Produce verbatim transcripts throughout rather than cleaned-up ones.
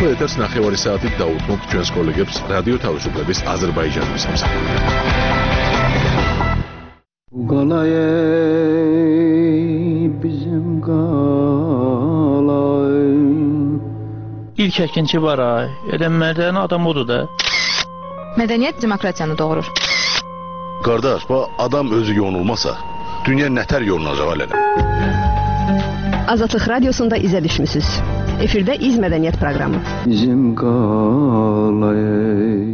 ახლა ეთერს ნახევარი საათით დაუთმობთ ჩვენს კოლეგებს რადიო თავისუფლების აზერბაიჯანის სამსახურიდან. İlk əkinçi var ay. Elə mədəni adam odur da. Mədəniyyət demokratiyanı doğurur. Qardaş, bu adam özü yonulmasa, dünya nətər yonulacaq elələ? Azadlıq Radiosunda izə düşmüsünüz. Efirdə İz Mədəniyyət proqramı. Bizim qalay.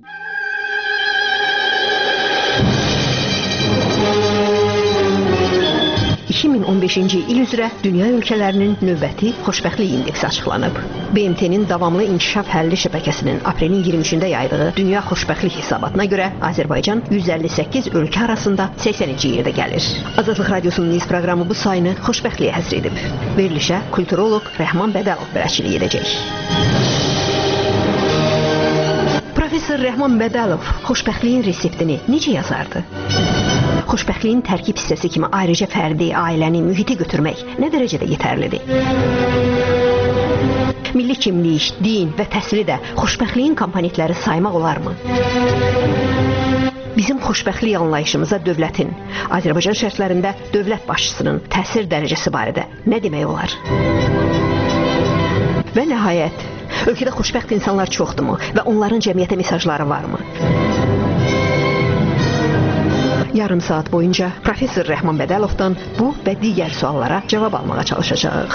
iki min on beşinci il üzrə dünya ölkələrinin növbəti xoşbəxtlik indeksi açıqlanıb. B M T-nin davamlı inkişaf həlli şəbəkəsinin aprelin iyirmi üçündə yaydığı dünya xoşbəxtlik hesabatına görə Azərbaycan yüz əlli səkkiz ölkə arasında səksəninci yerdə gəlir. Azadlıq Radiosunun İz proqramı bu sayını xoşbəxtliyə həsr edib. Verilişə kulturoloq Rəhman Bədəlov bələdçilik edəcək. Professor Rəhman Bədəlov xoşbəxtliyin reseptini necə yazardı? Xoşbəxtliyin tərkib hissəsi kimi ayrıca fərdi, ailəni, mühiti götürmək nə dərəcədə yetərlidir? Milli kimlik, din və təhsili də xoşbəxtliyin komponentləri saymaq olarmı? Bizim xoşbəxtlik anlayışımıza dövlətin, Azərbaycan şərtlərində dövlət başçısının təsir dərəcəsi barədə nə demək olar? Və nəhayət, ölkədə xoşbəxt insanlar çoxdurmu və onların cəmiyyətə mesajları varmı? Yarım saat boyunca Professor Rəhman Bədəlovdan bu və digər suallara cavab almağa çalışacağıq.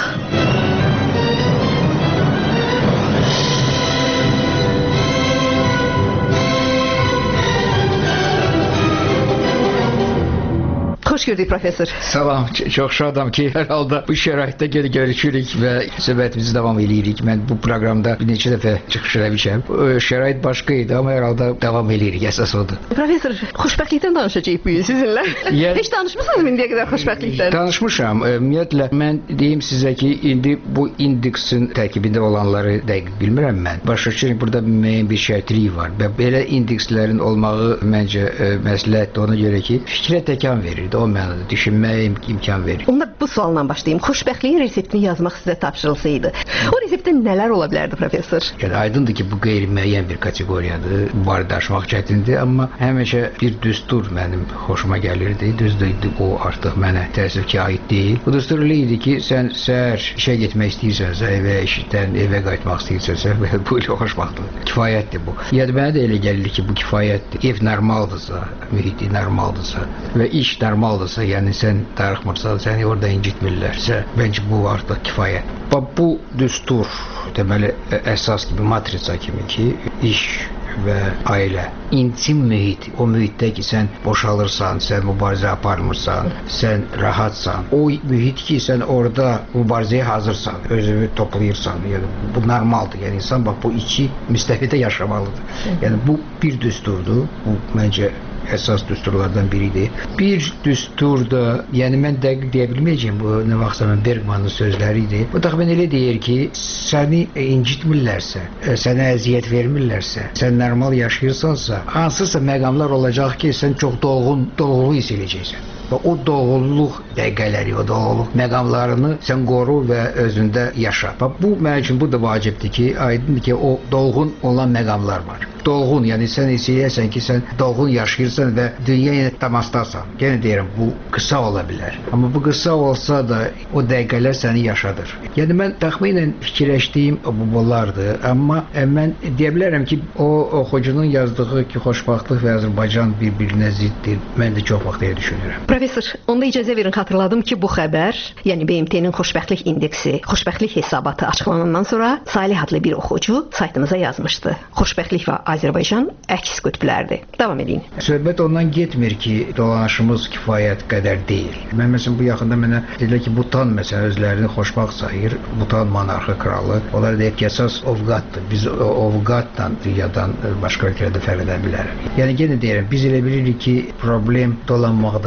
Xoş gördük professor. Salam, çox şadam ki, hər halda bu şəraitdə geri görüşürük və söhbətimizi davam edirik. Mən bu proqramda bir neçə dəfə çıxış eləmişəm. Şərait başqa idi, amma hər halda davam edirik, əsas odur. Professor, xoşbəxtlikdən danışacağıq bu gün sizinlə. Yəni, heç danışmısınız mı indiyə qədər xoşbəxtlikdən? Danışmışam. Ümumiyyətlə, mən deyim sizə ki, indi bu indeksin tərkibində olanları dəqiq bilmirəm mən. Başa düşürəm, burada müəyyən bir şərtlik var və belə indekslərin olmağı məncə məsləhətdir ona görə ki, fikrə təkan verir. O mənada düşünməyə imkan verir. Onda bu sualla başlayayım. Xoşbəxtliyin reseptini yazmaq sizə tapşırılsaydı, o reseptdə nələr ola bilərdi professor? Yəni aydındır ki, bu qeyri-müəyyən bir kateqoriyadır. Barədə aşmaq çətindir, amma həmişə bir düstur mənim xoşuma gəlirdi. Düzdür, o artıq mənə təəssüf ki, aid deyil. Bu düstur elə idi ki, sən səhər işə getmək istəyirsənsə, evə işdən evə qayıtmaq istəyirsənsə, bu ilə xoşbəxtlik. Kifayətdir bu. Yəni mənə də elə gəlir ki, bu kifayətdir. Ev normaldırsa, mühiti normaldırsa və iş normal Aldırsa, yəni sən darıxmırsan, səni orada incitmirlərsə, bəncə bu artıq kifayət. Bu düstur, deməli, əsas kimi, matriça kimi ki, iş və ailə, intim mühit, o mühitdə ki, sən boşalırsan, sən mübarizə aparmırsan, sən rahatsan, o mühit ki, sən orada mübarizəyə hazırsan, özünü toplayırsan, yəni bu normaldır, yəni insan bax, bu iki müstəvidə yaşamalıdır. Yəni bu bir düsturdur, bu məncə əsas düsturlardan biridir. Bir düstur da, yəni mən dəqiq deyə bilməyəcəm, bu nə vaxtsa mən Bergmanın sözləri idi. Bu da mən elə deyir ki, səni incitmirlərsə, sənə əziyyət vermirlərsə, sən normal yaşayırsansa, hansısa məqamlar olacaq ki, sən çox dolğun, dolğulu hiss edəcəksən. Və o doğruluq dəqiqələri, o doğruluq məqamlarını sən qoru və özündə yaşa. Və bu mənim üçün bu da vacibdir ki, aydındır ki, o dolğun olan məqamlar var. Dolğun, yəni sən istəyirsən ki, sən dolğun yaşayırsan və dünyaya təmasdasan. Yenə deyirəm, bu qısa ola bilər. Amma bu qısa olsa da o dəqiqələr səni yaşadır. Yəni mən təxminən fikirləşdiyim bu bunlardır. Amma mən deyə bilərəm ki, o oxucunun yazdığı ki, xoşbəxtlik və Azərbaycan bir-birinə ziddir. Mən də çox vaxt elə düşünürəm. Professor, onda icazə verin, xatırladım ki, bu xəbər, yəni B M T-nin xoşbəxtlik indeksi, xoşbəxtlik hesabatı açıqlanandan sonra Salih adlı bir oxucu saytımıza yazmışdı. Xoşbəxtlik və Azərbaycan əks qütblərdir. Davam edin. Söhbət ondan getmir ki, dolanışımız kifayət qədər deyil. Mən məsələn bu yaxında mənə dedilər ki, Butan məsələn özlərini xoşbəxt sayır. Butan monarxı kralı. Onlar deyib ki, əsas ovqatdır. Biz ovqatla dünyadan başqa ölkələrdə fərq edə bilərik. Yəni yenə deyirəm, biz elə bilirik ki, problem dolanmaqdadır.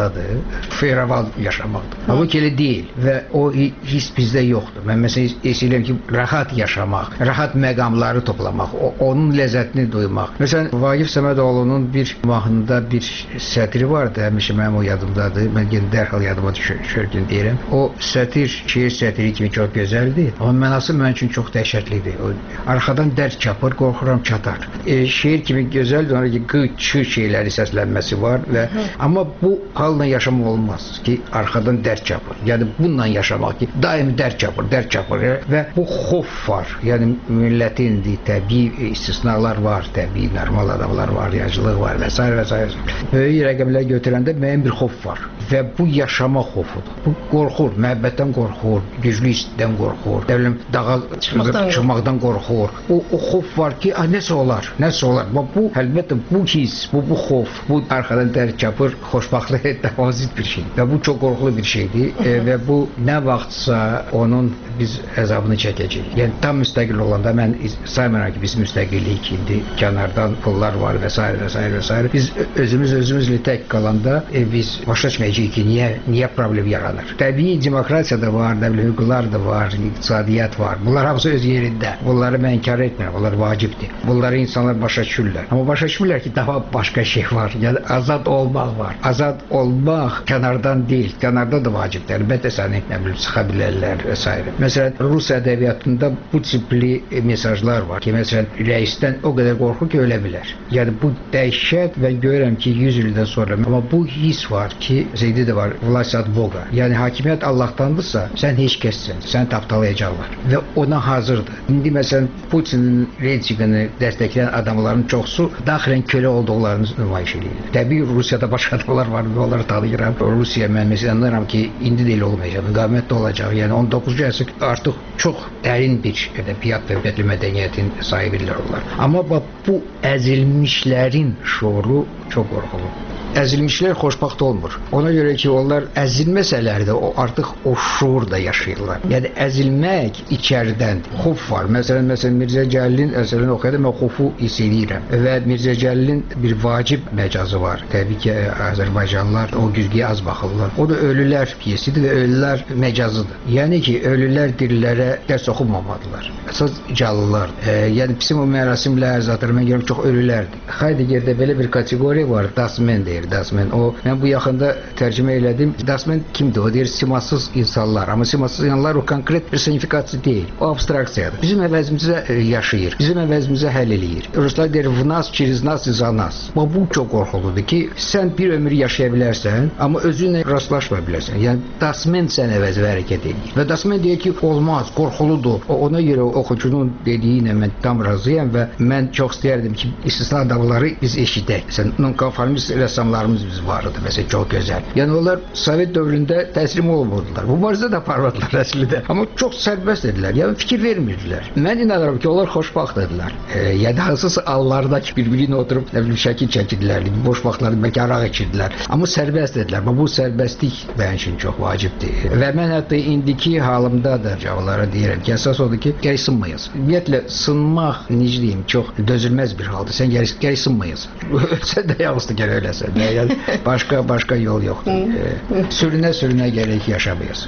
feyravan yaşamaqdır. Halbuki elə deyil və o his bizdə yoxdur. Mən məsələn istəyirəm ki, rahat yaşamaq, rahat məqamları toplamaq, o, onun ləzzətini duymaq. Məsələn, Vaqif Səmədoğlu'nun bir mahnında bir sətri vardı, həmişə mənim o yadımdadır. Mən yenə dərhal yadıma düşərkən deyirəm. O sətir, şeir sətiri kimi çox gözəldir, amma mənası mənim üçün çox dəhşətlidir. O, arxadan dərd çapır, qorxuram çatar. E, şeir kimi gözəldir, ona ki, qı, çı şeyləri səslənməsi var və amma bu halla yaşamaq olmaz ki, arxadan dərd çapır. Yəni bununla yaşamaq ki, daim dərd çapır, dərd çapır və bu xof var. Yəni millətin təbii istisnalar var, təbii normal adamlar var, yacılıq var və s. və s. Böyük rəqəmlər götürəndə müəyyən bir xof var və bu yaşama xofudur. Bu qorxur, məhəbbətdən qorxur, güclü istdən qorxur, dəvləm dağa çıxmaqdan, çıxmaqdan qorxur. O, o xof var ki, a, nəsə olar, nəsə olar. Bu, əlbəttə, bu his, bu, bu xof, bu arxadan dərd çapır, xoşbaxtlığa davazit bir şeydir və bu çox qorxulu bir şeydir e, və bu nə vaxtsa onun biz əzabını çəkəcəyik. Yəni tam müstəqil olanda mən saymıram ki, biz müstəqillik indi kənardan pullar var və s. və s. və s. Biz özümüz özümüzlə tək qalanda e, biz başa düşməyəcəyik ki, niyə, niyə problem yaranır. Təbii demokratiya da var, dəvli hüquqlar da var, iqtisadiyyat var. Bunlar hamısı öz yerində. Bunları mən inkar etmirəm, bunlar vacibdir. Bunları insanlar başa düşürlər. Amma başa düşürlər ki, daha başqa şey var. Yəni azad olmaq var. Azad olmaq kənardan deyil, kənarda da vacibdir. Əlbəttə səni, nə bilim, sıxa bilərlər və s. Məsələn, Rus ədəbiyyatında bu tipli e, mesajlar var ki, məsələn, rəisdən o qədər qorxur ki, ölə bilər. Yəni bu dəhşət və görürəm ki, yüz ildən sonra, amma bu his var ki, Zeydi də var, vlast od Boga. Yəni hakimiyyət Allah'tandırsa, sən heç kəssən, səni tapdalayacaqlar və ona hazırdır. İndi məsələn, Putinin rejimini dəstəkləyən adamların çoxsu daxilən kölə olduqlarını nümayiş edir. Təbii Rusiyada başqa adamlar var və onları tanıyıram. Rusiya mən məsələn anlarım ki, indi də elə olmayacaq, müqavimətdə olacaq. Yəni on doqquzuncu əsr artıq çox dərin bir ədəbiyyat və ədəbi mədəniyyətin sahibidirlər onlar. Amma bu əzilmişlərin şuuru çox qorxulu. Əzilmişlər xoşbaxt olmur. Ona görə ki, onlar əzilməsələr də o artıq o şuurda yaşayırlar. Yəni əzilmək içəridəndir. Xof var. Məsələn, məsələn Mirzə Cəlilin əsərini oxuyanda mən xofu hiss edirəm. Və Mirzə Cəlilin bir vacib məcazı var. Təbii ki, Azərbaycanlılar o güzgüyə az baxırlar. O da ölülər piyesidir və ölülər məcazıdır. Yəni ki, ölülər dirilərə dərs oxumamadılar. Əsas canlılar. E, yəni bizim o mərasimlər, zaten mən görürəm çox ölülərdir. Heideggerdə belə bir kateqoriya var, Dasmen deyir. Dasmen. O, mən bu yaxında tərcümə elədim. Dasmen kimdir? O deyir simasız insanlar. Amma simasız insanlar o konkret personifikasiya deyil. O abstraksiyadır. Bizim əvəzimizə yaşayır. Bizim əvəzimizə həll eləyir. Ruslar deyir v nas, через нас и за нас. Bu çox qorxuludur ki, sən bir ömür yaşaya bilərsən, amma özünlə rastlaşma bilərsən. Yəni Dasmen sən əvəzə hərəkət edir. Və Dasmen deyir ki, olmaz, qorxuludur. O, ona görə oxucunun dediyinə mən tam razıyam və mən çox istəyərdim ki, istisna adamları biz eşidək. Sən nonkonformist rəssamlar biz vardı, məsələn, çox gözəl. Yəni, onlar Sovet dövründə təslim olmadılar. Mübarizə də aparmadılar əslində. Amma çox sərbəst edilər, yəni fikir vermirdilər. Mən inanıram ki, onlar xoşbaxt edilər. E, yəni, hansısa allardakı bir-birini oturub, nə bilim, şəkil çəkidilər, boş vaxtlarında bəlkə araq içirdilər. Amma sərbəst edilər. Amma bu sərbəstlik mənim üçün çox vacibdir. Və mən hətta indiki halımda da cavablara deyirəm ki, əsas odur ki, gərək sınmayasın. Ümumiyyətlə, sınmaq, necə deyim, çox dözülməz bir haldır. Sən gərək, gərək sınmayasın. Sən də yalnızdır gərək öləsən. Yəni başqa başqa yol yoxdur. Sürünə-sürünə gərək yaşamayasın.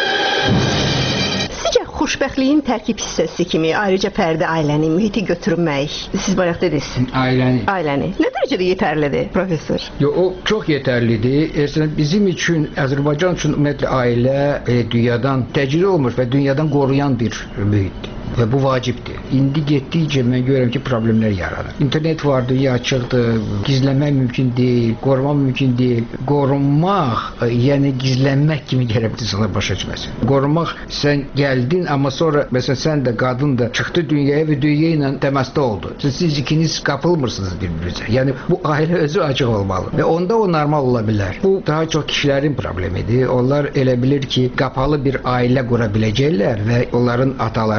Sizcə xoşbəxtliyin tərkib hissəsi kimi ayrıca fərdi ailəni, mühiti götürmək, siz bayaq dediniz. Ailəni. Ailəni. Nə dərəcədə yetərlidir, professor? Yo, o çox yetərlidir. Əslində bizim üçün, Azərbaycan üçün ümumiyyətlə ailə e, dünyadan təcrid olmuş və dünyadan qoruyan bir mühitdir. Və bu vacibdir. İndi getdikcə mən görürəm ki, problemlər yaranır. İnternet var, dünya açıqdır, gizlənmək mümkün deyil, qorumaq mümkün deyil. Qorunmaq, yəni gizlənmək kimi gəlib insanlar başa düşməsin. Qorunmaq, sən gəldin, amma sonra, məsələn, sən də, qadın da çıxdı dünyaya və dünya ilə təmasda oldu. Siz ikiniz qapılmırsınız bir-birinizə. Yəni, bu ailə özü açıq olmalı və onda o normal ola bilər. Bu, daha çox kişilərin problemidir. Onlar elə bilir ki, qapalı bir ailə qura biləcəklər və onların ataları, babaları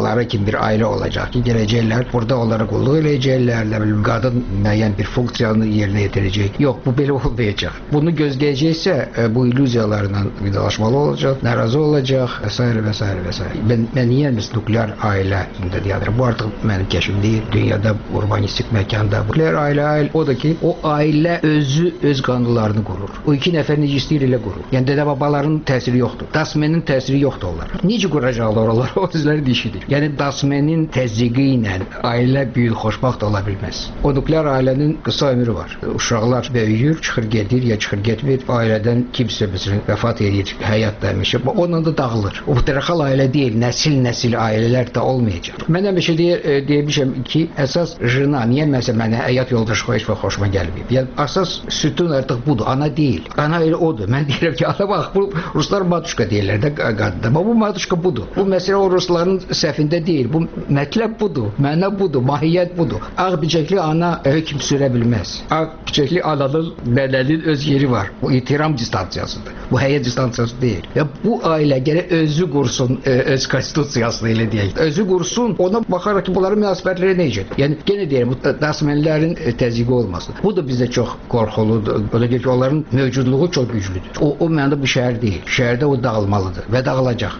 onlara kimi bir ailə olacaq ki, gələcəklər, burada onlara qulluq eləyəcəklər, nə bilim, qadın müəyyən bir funksiyanı yerinə yetirəcək. Yox, bu belə olmayacaq. Bunu gözləyəcəksə, bu illüziyalarla vidalaşmalı olacaq, narazı olacaq və s. və s. və s. Mən, mən niyə biz nuklear ailə deyədir? Bu artıq mənim kəşfim deyil. Dünyada urbanistik məkanda nuklear ailə, ailə o da ki, o ailə özü öz qanunlarını qurur. O iki nəfər necə istəyir elə qurur. Yəni dədə-babaların təsiri yoxdur. Dasmenin təsiri yoxdur onlar. Necə quracaqlar onlar? O özləri dişidir. Yəni Dasmenin təzyiqi ilə ailə böyük xoşbaxt ola bilməz. O nuklear ailənin qısa ömrü var. Uşaqlar böyüyür, çıxır gedir, ya çıxır getmir. Ailədən kimsə məsələn vəfat edir, həyat demişə, onunla da dağılır. O patriarxal ailə deyil, nəsil-nəsil ailələr də olmayacaq. Mən həmişə deyə, deymişəm ki, əsas jena, niyə məsələn mənə həyat yoldaşı heç vaxt xoşuma gəlməyib. Yəni əsas sütun artıq budur, ana deyil. Ana elə odur. Mən deyirəm ki, ana bax, bu ruslar matuşka deyirlər də qadında. Amma bu matuşka budur. Bu məsələ o rusların səhvində deyil. Bu mətləb budur, məna budur, mahiyyət budur. Ağ bicəkli ana hökm sürə bilməz. Ağ bicəkli ananın, nənənin öz yeri var. Bu itiram distansiyasıdır. Bu həyat distansiyası deyil. Ya bu ailə gərək özü qursun, öz konstitusiyasını elə deyək. Özü qursun, ona baxaraq ki, bunların münasibətləri necədir? Yəni yenə deyirəm, bu dasmenlərin təzyiqi olmasın. Bu da bizdə çox qorxuludur. O da ki, onların mövcudluğu çox güclüdür. O, o mənada bu şəhər deyil. Şəhərdə o dağılmalıdır və dağılacaq.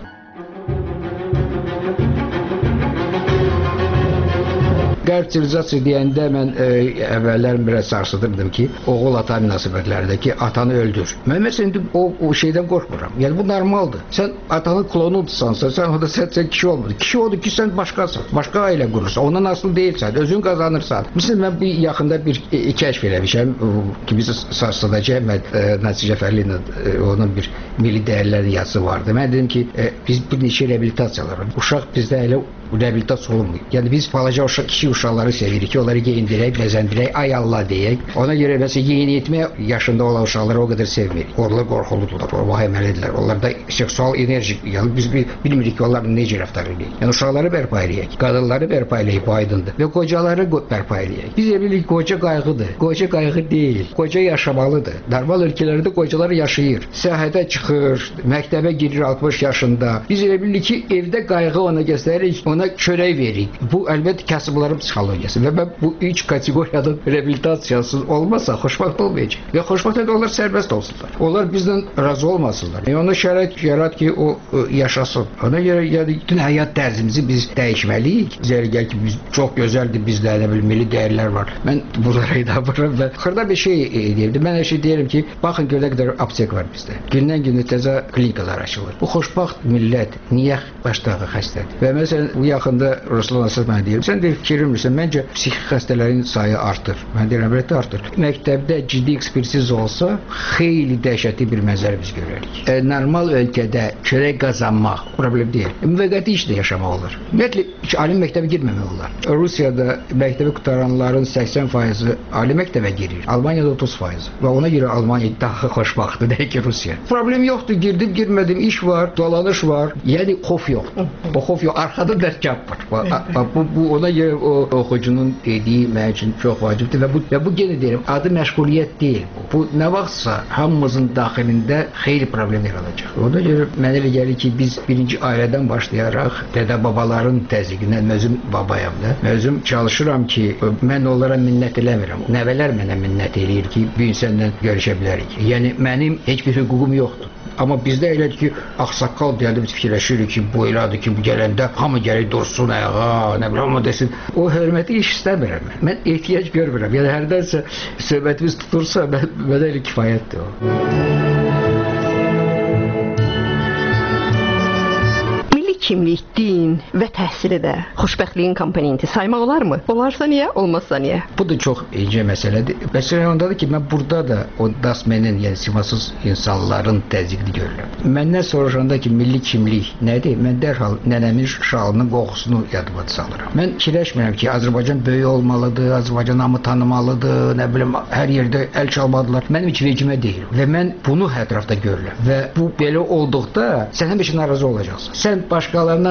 Qərb sivilizasiya deyəndə mən e, əvvəllər biraz sarsıdırdım ki, oğul-ata münasibətlərindəki atanı öldür. Mən məsələn o, o şeydən qorxmuram. Yəni bu normaldır. Sən atanın klonudursansa, sən orada sən, sən kişi olmur. Kişi odur ki, sən başqasın. Başqa ailə qurursan, ondan asıl deyilsən, özün qazanırsan. Məsələn, mən bu yaxında bir e, kəşf eləmişəm ki, biz sarsıdacaq Əhməd e, Nəsir Cəfərli ilə e, onun bir milli dəyərlərin yazısı vardı. Mən dedim ki, e, biz bir neçə reabilitasiyalar var. Uşaq bizdə elə reabilitasiya olunmuyor. Yəni biz balaca uşaq, kişi uşaqları sevirik ki, onları geyindirək, bəzəndirək, ay Allah deyək. Ona görə məsələn yeniyetmə yaşında olan uşaqları o qədər sevmirik. Onlar qorxuludular, o vahiməlidirlər. Onlarda seksual enerji, yəni biz bilmirik ki, onlar necə rəftar edək. Yəni uşaqları bərpa edək, qadınları bərpa edək, bu aydındır. Və qocaları bərpa edək. Biz bilirik qoca qayğıdır. Qoca qayğı deyil. Qoca yaşamalıdır. Normal ölkələrdə qocalar yaşayır. Səyahətə çıxır, məktəbə girir altmış yaşında. Biz elə bilirik ki, evdə qayğı ona göstəririk, ona çörək veririk. Bu əlbəttə kasıbların psixologiyası və mən bu üç kateqoriyanın reabilitasiyası olmasa xoşbəxt olmayacaq. Və xoşbəxt edə onlar sərbəst olsunlar. Onlar bizdən razı olmasınlar. Yəni ona şərait yarat ki, o, o yaşasın. Ona görə yəni bütün həyat tərzimizi biz dəyişməliyik. Zərgər ki, biz çox gözəldir, bizdə nə bilim milli dəyərlər var. Mən bunlara inanmıram və xırda bir şey deyirdim. Mən hər şey deyirəm ki, baxın görə qədər aptek var bizdə. Gündən-günə təzə klinikalar açılır. Bu xoşbəxt millət niyə başdağı xəstədir? Və məsələn bu yaxında Ruslan Asad mənə deyir, sən deyir, fikirmirsən, məncə psixik xəstələrin sayı artır. Mən deyirəm, əlbəttə artır. Məktəbdə ciddi ekspertiz olsa, xeyli dəhşətli bir mənzərə biz görərik. E, normal ölkədə çörək qazanmaq problem deyil. Müvəqqəti işdə yaşamaq olur. Ümumiyyətlə, ali məktəbə girməmək olar. Rusiyada məktəbi qutaranların səksən faizi ali məktəbə girir. Almaniyada otuz faizi. Və ona görə Almaniya daha xoşbaxtdır, deyək ki, Rusiya. Problem yoxdur, girdim, girmədim, iş var, dolanış var. Yəni, xof yoxdur. O xof yox, arxada dərkab var. Bu, bu ona görə o oxucunun dediyi mənim üçün çox vacibdir və bu, və bu yenə deyirəm, adı məşğuliyyət deyil. Bu, nə vaxtsa hamımızın daxilində xeyli problem yaradacaq. Ona görə mənə elə gəlir ki, biz birinci ailədən başlayaraq dədə-babaların təzyiqindən, özüm babayam da, özüm çalışıram ki, mən onlara minnət eləmirəm. Nəvələr mənə minnət eləyir ki, bir insanla görüşə bilərik. Yəni, mənim heç bir hüququm yoxdur. Amma bizdə elədir ki, ağsaqqal deyəndə biz fikirləşirik ki, bu elədir ki, bu gələndə hamı gələk dursun ayağa, nə biləm, amma desin. O hörməti iş istəmirəm mən. Mən ehtiyac görmürəm. Yəni, hərdənsə söhbətimiz tutursa, mən, mənə elə kifayətdir o. Kimlik, din və təhsili də xoşbəxtliyin komponenti saymaq olarmı? Olarsa niyə, olmazsa niyə? Bu da çox incə məsələdir. Məsələ ondadır ki, mən burada da o dasmenin, yəni simasız insanların təzyiqini görürəm. Məndən soruşanda ki, milli kimlik nədir? Mən dərhal nənəmin şalının qoxusunu yadıma salıram. Mən fikirləşmirəm ki, Azərbaycan böyük olmalıdır, Azərbaycan hamı tanımalıdır, nə bilim, hər yerdə əl çalmalıdırlar. Mənim heç vecimə deyil və mən bunu ətrafda görürəm və bu belə olduqda sən həmişə narazı olacaqsın. Sən başqa Başqalarına nə qədər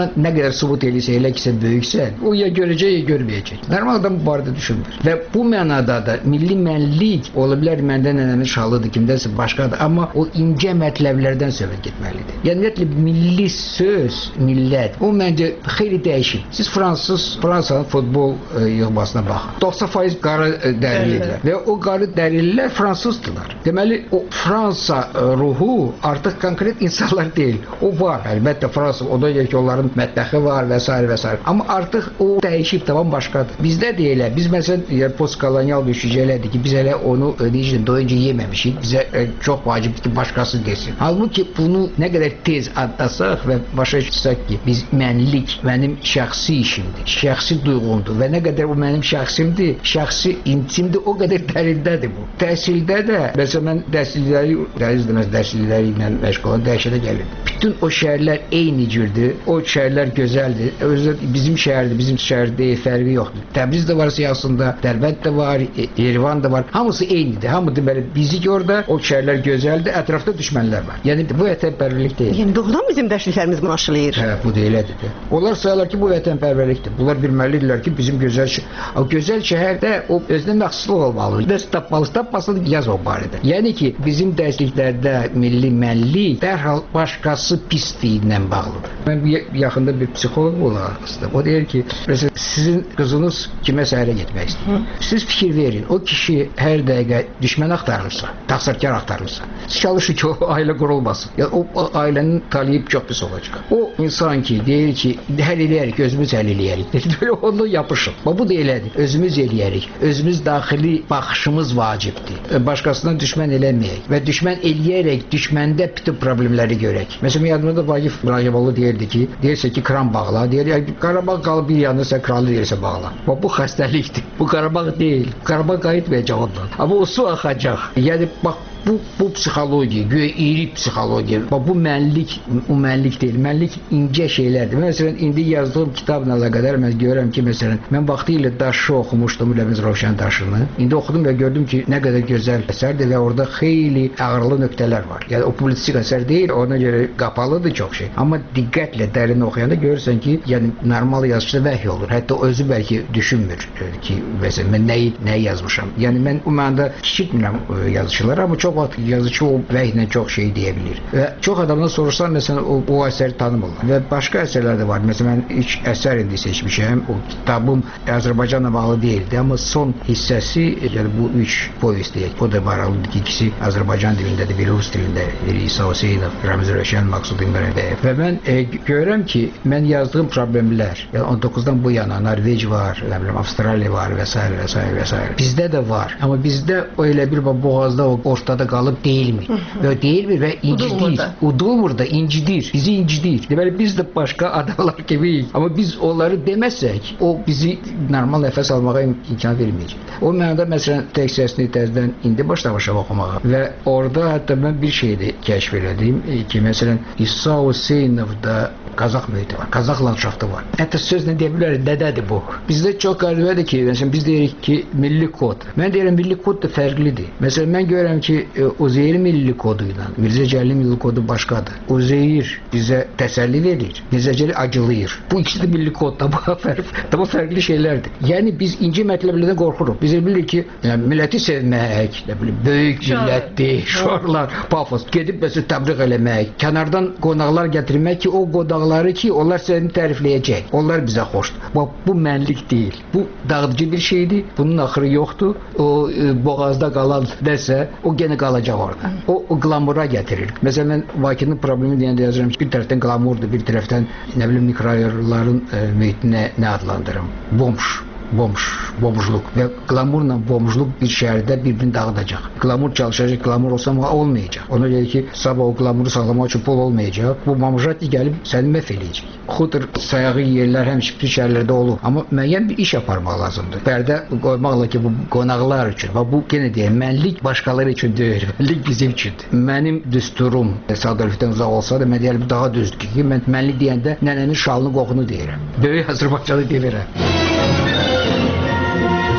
qədər sübut eləyirsə, elə ki, sən böyüksən, o ya görəcək, ya görməyəcək. Normal adam bu barədə düşünmür. Və bu mənada da milli mənlik ola bilər məndən nənəmin şalıdır, kimdənsə başqadır, amma o incə mətləblərdən söhbət getməlidir. Yəni ümumiyyətlə milli söz, millət, o məncə xeyli dəyişib. Siz fransız, Fransanın futbol e, yığmasına baxın. doxsan faiz qara e, dərilidirlər və o qara dərililər fransızdılar. Deməli, o Fransa e, ruhu artıq konkret insanlar deyil. O var. Əlbəttə Fransa, o da ki, onların mətbəxi var və s. və s. Amma artıq o dəyişib, tamam başqadır. Bizdə də elə, biz məsələn yəni, postkolonial düşüncə elədik ki, biz elə onu deyəcək, doyunca yeməmişik. Bizə e, çox vacibdir ki, başqası desin. Halbuki bunu nə qədər tez atlasaq və başa düşsək ki, biz mənlik mənim şəxsi işimdir, şəxsi duyğumdur və nə qədər o mənim şəxsimdir, şəxsi intimdir, o qədər dərindədir bu. Təhsildə də, məsələn, mən dərslikləri, dərs dərslikləri ilə məşğul olan dəhşətə gəlirdim. Bütün o şəhərlər eyni cürdür, o şəhərlər gözəldir. Özü bizim şəhərdir, bizim şəhərdə fərqi yoxdur. Təbriz də var siyasında, Dərbənd də var, Yerivan da var. Hamısı eynidir. Hamı deməli bizi ki orada o şəhərlər gözəldir, ətrafda düşmənlər var. Yəni bu vətənpərvərlik deyil. Yəni doğrudan bizim dərsliklərimiz qarşılayır. Hə, bu da elədir də. Onlar sayırlar ki, bu vətənpərvərlikdir. Bunlar bilməlidirlər ki, bizim gözəl şəhər, o gözəl şəhərdə o özünə məxsusluq olmalı. Dərs tapmalı, tapmasın yaz o barədə. Yəni ki, bizim dərsliklərdə milli mənlik dərhal başqası pisliyindən bağlıdır. Mən yaxında bir psixoloq olaraq istəyirəm. O deyir ki, məsələn, sizin qızınız kiməsə ərə getmək istəyir. Siz fikir verin, o kişi hər dəqiqə düşmən axtarırsa, təqsirkar axtarırsa, siz çalışın ki, o ailə qurulmasın. Ya, o, o ailənin taliyib çox pis olacaq. O insan ki, deyir ki, həll eləyərik, özümüz həll eləyərik. Böyle onu yapışın. Bu da elədir. Özümüz eləyərik. Özümüz daxili baxışımız vacibdir. Başqasına düşmən eləməyək və düşmən eləyərək düşməndə bütün problemləri görək. Məsələn, yadımda da Vagif Rajabalı deyirdi ki, deyirsə ki, kran bağla, deyir, ya, Qarabağ qalıb bir yanında sən kralı deyirsə bağla. Bu xəstəlikdir. Bu Qarabağ deyil. Qarabağ qayıtmayacaq ondan. Amma o su axacaq. Yəni, bax, Bu, bu psixologiya, güya iri psixologiya, bu mənlik, o mənlik deyil, mənlik incə şeylərdir. Məsələn, indi yazdığım kitabla əlaqədar mən görürəm ki, məsələn, mən vaxtilə Daşı oxumuşdum, Rəmiz Rovşan Daşını. İndi oxudum və gördüm ki, nə qədər gözəl əsərdir və orada xeyli ağırlı nöqtələr var. Yəni, o publistik əsər deyil, ona görə qapalıdır çox şey. Amma diqqətlə, dərin oxuyanda görürsən ki, yəni, normal yazıçıda vəhy olur. Hətta özü bəlkə düşünmür ki, məsələn, mən nəyi, nəyi yazmışam. Yəni, mən o mənada kiçikmirəm yazıçılar, amma çox Çox vaxt yazıcı o vəhlə çox şey deyə bilir. Və çox adamdan soruşsan, məsələn, o, o əsəri tanımırlar. Və başqa əsərlər də var. Məsələn, mən ilk əsər indi seçmişəm. O kitabım Azərbaycanla bağlı deyildi, amma son hissəsi, yəni bu üç povest deyək. O da maraqlıdır ki, ikisi Azərbaycan dilindədir, biri rus dilində, biri İsa Hüseynov, Ramiz Rövşən, Maqsud İmrəbəyev. Və mən e, görürəm ki, mən yazdığım problemlər, yəni on doqquzdan bu yana Norveç var, nə bilim, Avstraliya var və s. və s. və s. Bizdə də var. Amma bizdə o elə bir boğazda, o ortada qalıb deyilmir. Və deyilmir və incidir. Udulmur da, incidir. Bizi incidir. Deməli, biz də başqa adamlar kimiyik. Amma biz onları deməsək, o bizi normal nəfəs almağa imkan verməyəcək. O mənada, məsələn, tekstəsini təzdən indi başlamışam oxumağa. Və orada hətta mən bir şey də kəşf elədim ki, məsələn, İsa Hüseynovda Qazaq mühiti var, Qazaq landşaftı var. Hətta sözlə deyə bilərik, nədədir bu? Bizdə çox qəribədir ki, məsələn, biz deyirik ki, milli kod. Mən deyirəm, milli kod da fərqlidir. Məsələn, mən görürəm ki, Uzeyir milli kodu ilə Mirzə Cəlilin milli kodu başqadır. Uzeyir bizə təsəlli verir, Mirzə Cəlil acılayır. Bu ikisi də milli kod, da bu fərqli şeylərdir. Yəni, biz inci mətləblərdən qorxuruq. Biz bilirik ki, yəni, milləti sevmək, nə bilim, böyük millətdir, şuarlar, pafos, gedib məsələn təbliğ eləmək, kənardan qonaqlar gətirmək ki, o qonaqları ki, onlar səni tərifləyəcək. Onlar bizə xoşdur. Bu, bu mənlik deyil. Bu dağıdıcı bir şeydir. Bunun axırı yoxdur. O e, boğazda qalan nəsə, o gene qalacaq orada. O, o qlamura gətirir. Məsələn, mən Bakının problemi deyəndə yazıram ki, bir tərəfdən qlamurdur, bir tərəfdən nə bilim mikrorayorların e, mühitinə nə adlandırım? Bomş. Bomş, bomjluq və qlamurla bomjluq bir şəhərdə bir-birini dağıdacaq. Qlamur çalışacaq, qlamur olsa ama olmayacaq. Ona görə ki, sabah o qlamuru sağlamaq üçün pul olmayacaq. Bu mamjat gəlib səni məhv eləyəcək. Xudur sayağı yerlər həmişə bütün şəhərlərdə olur. Amma müəyyən bir iş aparmaq lazımdır. Pərdə qoymaqla ki, bu qonaqlar üçün. Və bu yenə deyək, mənlik başqaları üçün deyil. Mənlik bizim üçündür. Mənim düsturum sadəlifdən uzaq olsa da mən deyərəm daha düzdür ki, mən mənlik deyəndə nənənin şalını qoxunu deyirəm. Böyük Azərbaycanı deyirəm.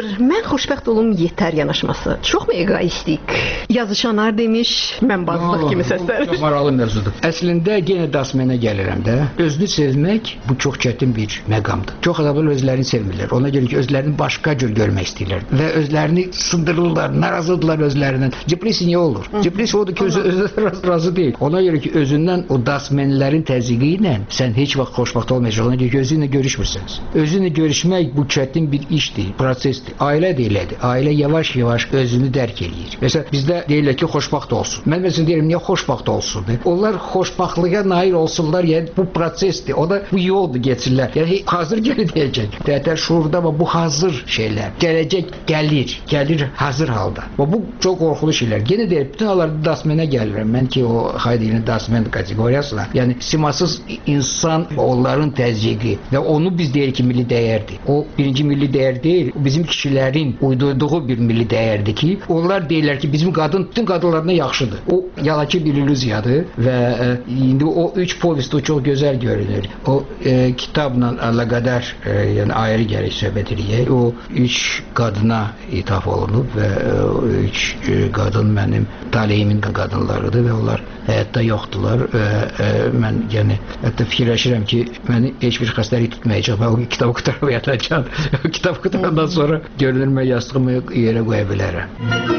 Doktor, mən xoşbəxt olum yetər yanaşması çoxmu egoistik? Yazışanlar demiş, mən bazlıq kimi səslənir. Çox maraqlı mövzudur. Əslində yenə dasmənə gəlirəm də. Özünü sevmək bu çox çətin bir məqamdır. Çox adamlar özlərini sevmirlər. Ona görə ki, özlərini başqa cür görmək istəyirlər və özlərini sındırırlar, narazıdırlar özlərindən. Depressiya niyə olur? Depressiya odur ki, özü, özü razı deyil. Ona görə ki, özündən o dasmənlərin təzyiqi ilə sən heç vaxt xoşbəxt olmayacaq. Ona görə ki, özünlə görüşmürsünüz. Özünlə görüşmək bu çətin bir işdir, prosesdir. Ailə də elədir. Ailə yavaş-yavaş özünü dərk eləyir. Məsələn, bizdə deyirlər ki, xoşbəxt olsun. Mən məsələn deyirəm, niyə xoşbəxt olsun? Onlar xoşbəxtliyə nail olsunlar, yəni bu prosesdir. O da bu yoldur geçirlər. Yəni hazır gələcək. Tətər şuurda amma bu hazır şeylər. Gələcək gəlir, gəlir hazır halda. Və bu çox qorxulu şeylər. Yenə deyirəm, bütün hallarda dasmənə gəlirəm. Mən ki, o Haydi'nin dasmən kateqoriyasına, yəni simasız insan onların təzyiqi və onu biz deyirik ki, milli dəyərdir. O birinci milli dəyər deyil, bizim kişilərin uydurduğu bir milli dəyərdir ki, onlar deyirlər ki, bizim qadın bütün qadınlarına yaxşıdır. O yalaki bir illüziyadır və e, indi o üç povesti o çox gözəl görünür. O e, kitabla əlaqədar e, yəni ayrı gərək söhbət eləyək. O üç qadına ithaf olunub və e, o üç e, qadın mənim taleyimin qadınlarıdır və onlar həyatda yoxdular və e, mən yəni hətta fikirləşirəm ki, məni heç bir xəstəlik tutmayacaq və o kitabı qutarıb yatacaq. O kitabı qutarandan sonra görünür mən yastığımı yerə qoya bilərəm.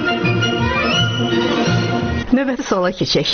Növbəti suala keçək.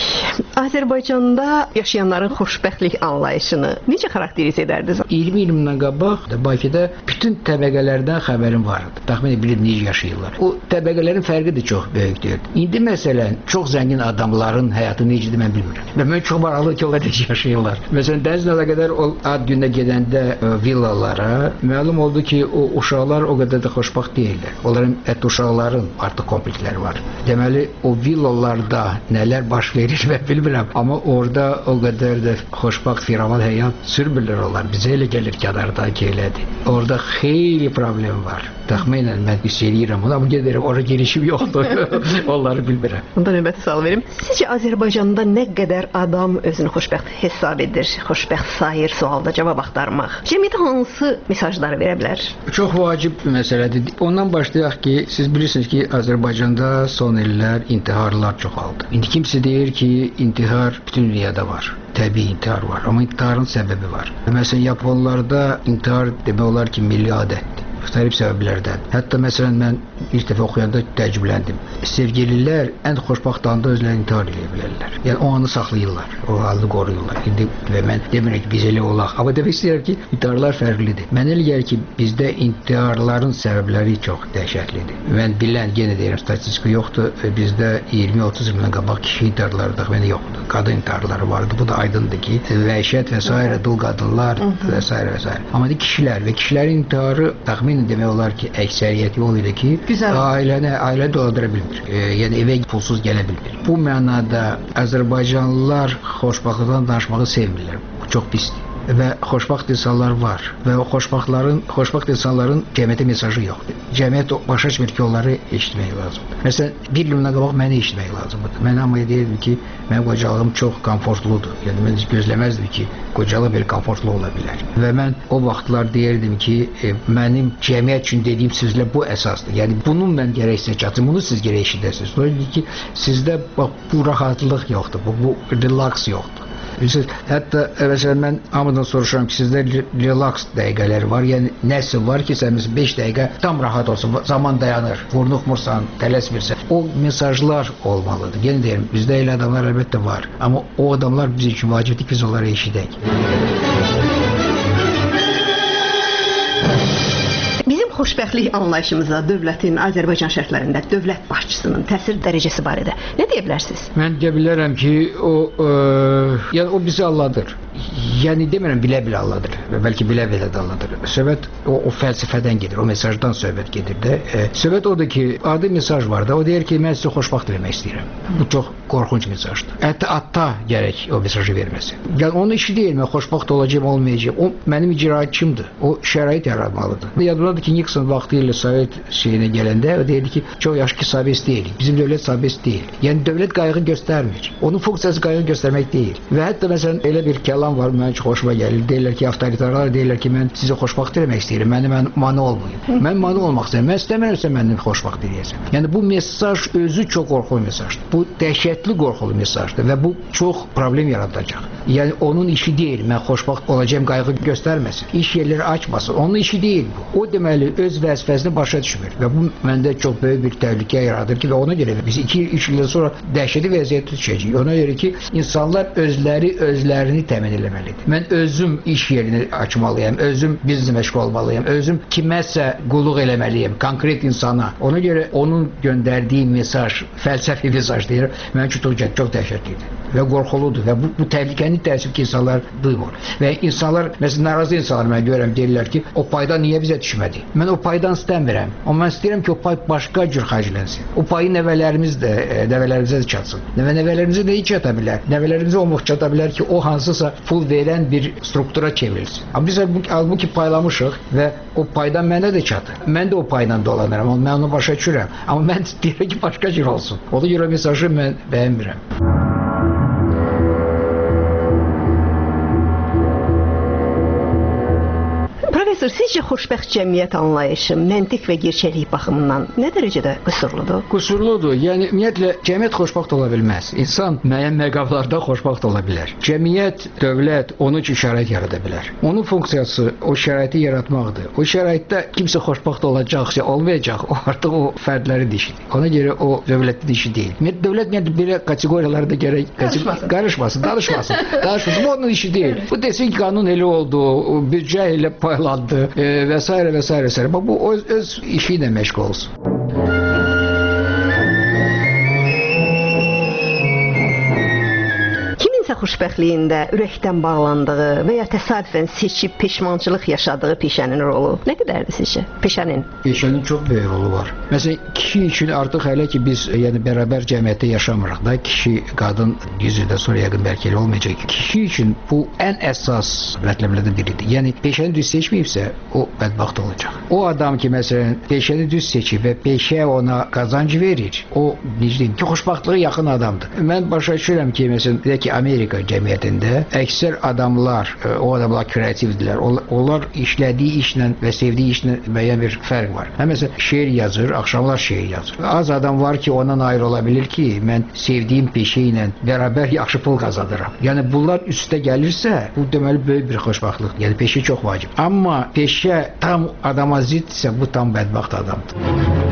Azərbaycanda yaşayanların xoşbəxtlik anlayışını necə xarakterizə edərdiniz? iyirmi il bundan qabaq Bakıda bütün təbəqələrdən xəbərim vardı. Təxminən bilib necə yaşayırlar. O təbəqələrin fərqi də çox böyükdür. İndi məsələn, çox zəngin adamların həyatı necədir mən bilmirəm. Və mən çox maraqlı ki, o qədər yaşayırlar. Məsələn, dənizlə əlaqədar o ad gününə gedəndə ə, villalara məlum oldu ki, o uşaqlar o qədər də xoşbəxt deyillər. Onların hətta uşaqların artıq kompleksləri var. Deməli, o villalarda nələr baş verir mən bilmirəm. Amma orada o qədər də xoşbəxt firavan həyat sürmürlər onlar. Bizə elə gəlir kənardan ki, elədir. Orada xeyli problem var. Təxminən mən hiss edirəm bunu, amma gedirəm, oraya girişim yoxdur. Onları bilmirəm. Onda növbəti sual verim. Sizcə Azərbaycanda nə qədər adam özünü xoşbəxt hesab edir, xoşbəxt sayır sualda cavab axtarmaq? Cəmiyyətə hansı mesajları verə bilər? Çox vacib bir məsələdir. Ondan başlayaq ki, siz bilirsiniz ki, Azərbaycanda son illər intiharlar çoxaldı. İndi kimsə deyir ki, intihar bütün dünyada var. Təbii intihar var, amma intiharın səbəbi var. Məsələn, Yaponlarda intihar demək olar ki, milli adətdir. Müxtəlif səbəblərdən. Hətta məsələn mən bir dəfə oxuyanda təəccübləndim. Sevgililər ən xoşbəxt anda özlərini intihar edə bilərlər. Yəni o anı saxlayırlar, o halını qoruyurlar. İndi və mən demirəm ki, biz elə olaq. Amma demək istəyirəm ki, intiharlar fərqlidir. Mənə elə gəlir ki, bizdə intiharların səbəbləri çox dəhşətlidir. Mən bilən, yenə deyirəm, statistika yoxdur. Bizdə iyirmi otuz ildən qabaq kişi intiharları da mənə yoxdur. Qadın intiharları vardı. Bu da aydındır ki, vəhşət və s. dul qadınlar və s. və s. Amma kişilər və kişilərin intiharı təxmin demək olar ki, əksəriyyəti o idi ki, Güzel. ailəni ailə dolandıra bilmir. E, yəni evə pulsuz gələ bilmir. Bu mənada Azərbaycanlılar xoşbəxtlikdən danışmağı sevmirlər. Bu çox pisdir. Və xoşbəxt insanlar var və o xoşbəxtlərin, xoşbəxt insanların cəmiyyətə mesajı yoxdur. Cəmiyyət başa düşmür ki, onları eşitmək lazımdır. Məsələn, bir ildən qabaq məni eşitmək lazımdır. Mən amma deyirdim ki, mənim qocalığım çox komfortludur. Yəni mən heç gözləməzdim ki, qocalıq belə komfortlu ola bilər. Və mən o vaxtlar deyirdim ki, e, mənim cəmiyyət üçün dediyim sözlər bu əsasdır. Yəni bunu mən gərək sizə çatım, bunu siz gərək eşidəsiniz. Sonra dedi ki, sizdə bax bu rahatlıq yoxdur, bu, bu relax yoxdur. Bilirsiniz, hətta məsələn mən hamıdan soruşuram ki, sizdə relax dəqiqələri var, yəni nəsə var ki, sən məsələn beş dəqiqə tam rahat olsun, zaman dayanır, vurnuxmursan, tələsmirsən. O mesajlar olmalıdır. Yenə deyirəm, bizdə elə adamlar əlbəttə var, amma o adamlar bizim üçün vacibdir ki, biz onları eşidək. Bizim xoşbəxtlik anlayışımıza dövlətin Azərbaycan şərtlərində dövlət başçısının təsir dərəcəsi barədə nə deyə bilərsiniz? Mən deyə bilərəm ki, o ə, yəni o bizi alladır. Yəni demirəm bilə-bilə alladır və bəlkə bilə-bilə də alladır. Söhbət o, o fəlsəfədən gedir, o mesajdan söhbət gedir də. E, söhbət odur ki, adi mesaj var da, o deyir ki, mən sizə xoşbəxt vermək istəyirəm. Bu çox qorxunc mesajdır. Hətta ata gərək o mesajı verməsin. Yəni onun işi deyil, mən xoşbəxt olacağım, olmayacağım. O mənim icraçımdır. O şərait yaratmalıdır. Yadımdadır ki, Nixon vaxtı ilə Sovet şeyinə gələndə o deyirdi ki, çox yaxşı ki, sabit deyil. Bizim dövlət sabit deyil. Yəni dövlət qayğı göstərmir. Onun funksiyası qayğı göstərmək deyil. Və hətta məsələn elə bir kəlam falan var, mənim çox xoşuma gəlir. Deyirlər ki, avtoritarlar deyirlər ki, mən sizi xoşbəxt eləmək istəyirəm, məni mən mane olmayın. Mən mane olmaq istəyirəm, mən istəmirəmsə məni xoşbəxt eləyəcəm. Yəni bu mesaj özü çox qorxulu mesajdır. Bu dəhşətli qorxulu mesajdır və bu çox problem yaradacaq. Yəni onun işi deyil, mən xoşbəxt olacağam qayğı göstərməsin. İş yerləri açmasın. Onun işi deyil bu. O deməli öz vəzifəsini başa düşmür və bu məndə çox böyük bir təhlükə yaradır ki, və ona görə biz iki üç ildən sonra dəhşətli vəziyyətə düşəcəyik. Ona görə ki, insanlar özləri özlərini təmin etməlidir. Mən özüm iş yerini açmalıyam, özüm bizneslə məşğul olmalıyam, özüm kiməsə qulluq eləməliyəm, konkret insana. Ona görə onun göndərdiyi mesaj, fəlsəfi mesaj deyir, mənim üçün çox, çox dəhşətlidir və qorxuludur və bu, bu təhlükəni təəssüf ki, insanlar duymur. Və insanlar, məsələn, narazı insanlar mən görürəm, deyirlər ki, o paydan niyə bizə düşmədi? Mən o paydan istəmirəm. Amma mən istəyirəm ki, o pay başqa cür xərclənsin. O payı nəvələrimiz də, nəvələrimizə də çatsın. Nəvə nəvələrimizə də hiç çata bilər. Nəvələrimizə o çata bilər ki, o hansısa pul verən bir struktura çevrilsin. Amma biz halbuki paylamışıq və o paydan mənə də çatır. Mən də o payla dolanıram, mən onu başa düşürəm. Amma mən istəyirəm ki, başqa cür olsun. Ona görə mesajı mən bəyənmirəm. Professor, sizcə xoşbəxt cəmiyyət anlayışı məntiq və gerçəklik baxımından nə dərəcədə qüsurludur? Qüsurludur. Yəni ümumiyyətlə cəmiyyət xoşbəxt ola bilməz. İnsan müəyyən məqamlarda xoşbəxt ola bilər. Cəmiyyət, dövlət onun üçün şərait yarada bilər. Onun funksiyası o şəraiti yaratmaqdır. O şəraitdə kimsə xoşbəxt olacaqsa, olmayacaq, o artıq o fərdlərin işidir. Ona görə o dövlətin işi deyil. Ümumiyyətlə dövlət ümumiyyətlə belə kateqoriyalarda gərək qarışmasın, qarışmasın, danışmasın. Danışmasın. Bu onun işi deyil. Bu desin ki, qanun elə oldu, büdcə ilə paylandı e, və s. və s. və s. Bu öz, öz işi ilə məşğul olsun. Kiminsə xoşbəxtliyində ürəkdən bağlandığı və ya təsadüfən seçib peşmançılıq yaşadığı peşənin rolu nə qədərdir sizcə? Peşənin? Peşənin çox böyük rolu var. Məsələn, kişi üçün artıq hələ ki biz yəni bərabər cəmiyyətdə yaşamırıq da, kişi, qadın yüz ildən sonra yəqin bəlkə elə olmayacaq. Kişi üçün bu ən əsas mətləblərdən biridir. Yəni peşəni düz seçməyibsə, o bədbəxt olacaq. O adam ki, məsələn, peşəni düz seçib və peşə ona qazanc verir, o necə deyim ki, xoşbəxtliyə yaxın adamdır. Mən başa düşürəm ki, məsələn, deyək ki, Amerika cəmiyyətində əksər adamlar, o adamlar kreativdirlər. Onlar işlədiyi işlə və sevdiyi işlə müəyyən bir fərq var. Hə, məsələn, şeir yazır, axşamlar şeir yazır. Az adam var ki, ondan ayrı ola bilir ki, mən sevdiyim peşə ilə bərabər yaxşı pul qazanıram. Yəni bunlar üstə gəlirsə, bu deməli böyük bir xoşbəxtlik. Yəni peşə çox vacib. Amma peşə tam adama ziddirsə, bu tam bədbəxt adamdır.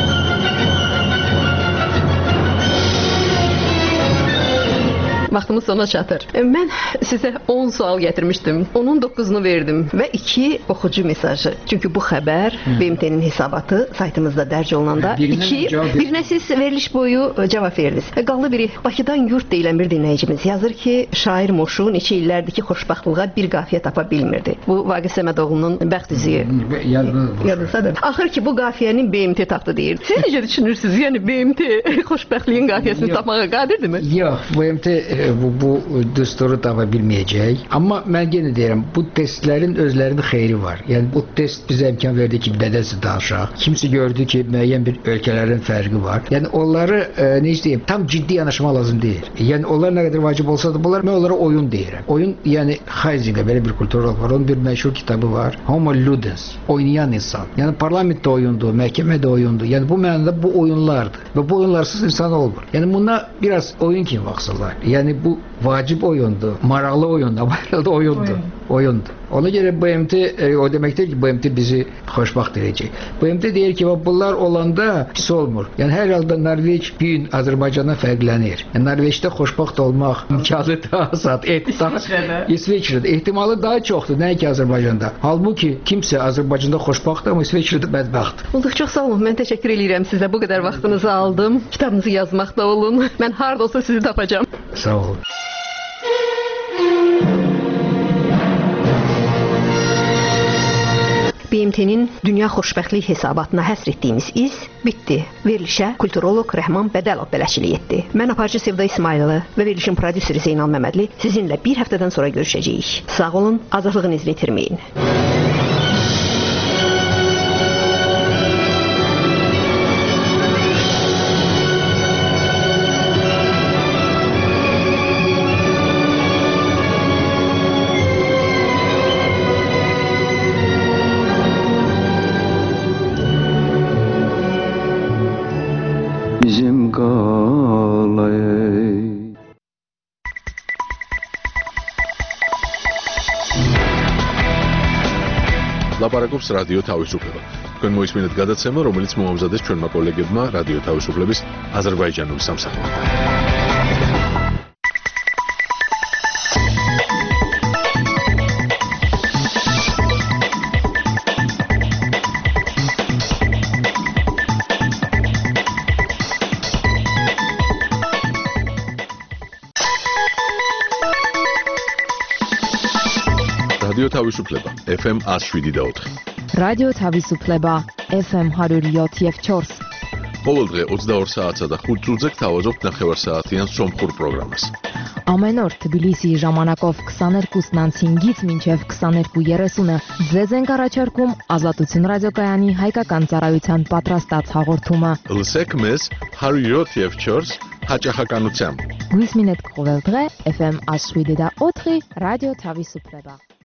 Vaxtımız sona çatır. Mən sizə on sual gətirmişdim. Onun doqquzunu verdim və iki oxucu mesajı. Çünki bu xəbər hmm. B M T-nin hesabatı saytımızda dərc olunanda iki, birinə siz veriliş boyu cavab verdiniz. Qaldı biri, Bakıdan Yurt deyilən bir dinləyicimiz yazır ki, şair Moşu neçə illərdir ki, xoşbəxtlığa bir qafiyə tapa bilmirdi. Bu Vaqif Səmədoğlu'nun bəxt üzüyü. Yadınızdadır. Axır ki, bu qafiyənin B M T tapdı deyir. Siz necə düşünürsünüz? Yəni B M T xoşbəxtliyin qafiyəsini tapmağa qadirdirmi? Yox, B M T bu, bu düsturu tapa bilməyəcək. Amma mən yenə deyirəm, bu testlərin özlərinin xeyri var. Yəni bu test bizə imkan verdi ki, nədənsə danışaq. Kimsə gördü ki, müəyyən bir ölkələrin fərqi var. Yəni onları e, necə deyim, tam ciddi yanaşma lazım deyil. Yəni onlar nə qədər vacib olsa da, bunlar mən onlara oyun deyirəm. Oyun, yəni Heisinga belə bir kultur var. Onun bir məşhur kitabı var. Homo ludens, oynayan insan. Yəni parlamentdə oyundur, məhkəmədə oyundur. Yəni bu mənada bu oyunlardır. Və bu oyunlarsız insan olmur. Yəni buna biraz oyun kimi baxsınlar. Yəni bu vacib oyundur, maraqlı oyundur, amma da oyundur, oyundur. Ona görə B M T e, o deməkdir ki, B M T bizi xoşbəxt edəcək. B M T deyir ki, bunlar olanda pis olmur. Yəni hər halda Norveç bir gün Azərbaycandan fərqlənir. Yəni Norveçdə xoşbəxt olmaq imkanı daha azad, İsveçrədə. İsveçrədə ehtimalı daha çoxdur, nəinki Azərbaycanda. Halbuki kimsə Azərbaycanda xoşbəxtdir, amma İsveçrədə bədbəxt. Olduq, çox sağ olun. Mən təşəkkür edirəm sizə. Bu qədər vaxtınızı aldım. Kitabınızı yazmaqda olun. Mən harda olsa sizi tapacağam. Sağ olun. B M T-nin dünya xoşbəxtlik hesabatına həsr etdiyimiz iz bitdi. Verilişə kulturoloq Rəhman Bədəlov bələdçilik etdi. Mən aparıcı Sevda İsmayılı və verilişin prodüseri Zeynal Məmmədli sizinlə bir həftədən sonra görüşəcəyik. Sağ olun, azadlığınızı itirməyin. ლაპარაკობს რადიო თავისუფლება. თქვენ მოისმინეთ გადაცემა, რომელიც მოამზადეს ჩვენმა კოლეგებმა რადიო თავისუფლების აზერბაიჯანული სამსახური. რადიო თავისუფლება ეფ ემ one oh seven და four. რადიო თავისუფლება ეფ ემ one oh seven და four. ყოველ დღე ოცდაორ საათსა და ხუთ წუთზე გთავაზობთ ნახევარსაათიან სომხურ პროგრამას. Ամեն օր Թբիլիսի ժամանակով twenty-two հինգից մինչև twenty-two thirty-ը ձեզ ենք առաջարկում Ազատություն ռադիոկայանի հայկական ծառայության պատրաստած հաղորդումը։ Լսեք մեզ one oh seven da four հաճախականությամբ։ Գույս մինետ կողել դրե էֆ էմ one oh seven da four ռադիո Թավիսուպլեբա։